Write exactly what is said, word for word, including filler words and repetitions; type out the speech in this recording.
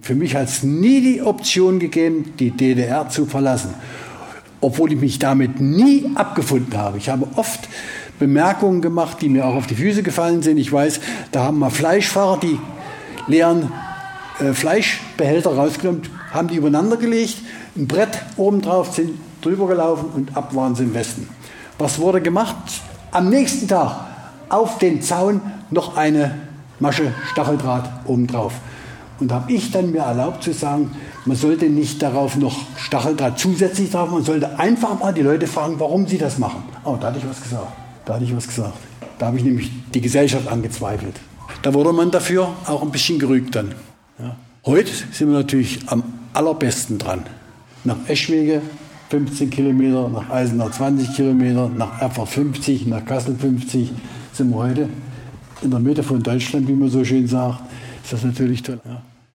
Für mich hat es nie die Option gegeben, die D D R zu verlassen. Obwohl ich mich damit nie abgefunden habe. Ich habe oft Bemerkungen gemacht, die mir auch auf die Füße gefallen sind. Ich weiß, da haben mal Fleischfahrer die leeren äh, Fleischbehälter rausgenommen, haben die übereinander gelegt, ein Brett oben drauf, sind drüber gelaufen und ab waren sie im Westen. Was wurde gemacht? Am nächsten Tag auf den Zaun noch eine Masche Stacheldraht oben drauf. Und habe ich dann mir erlaubt zu sagen, man sollte nicht darauf noch Stacheldraht zusätzlich drauf, man sollte einfach mal die Leute fragen, warum sie das machen. Oh, da hatte ich was gesagt. Da hatte ich was gesagt. Da habe ich nämlich die Gesellschaft angezweifelt. Da wurde man dafür auch ein bisschen gerügt dann. Ja. Heute sind wir natürlich am allerbesten dran. Nach Eschwege fünfzehn Kilometer, nach Eisenach zwanzig Kilometer, nach Erfurt fünfzig, nach Kassel fünfzig sind wir heute in der Mitte von Deutschland, wie man so schön sagt. Ist das natürlich toll. Ja.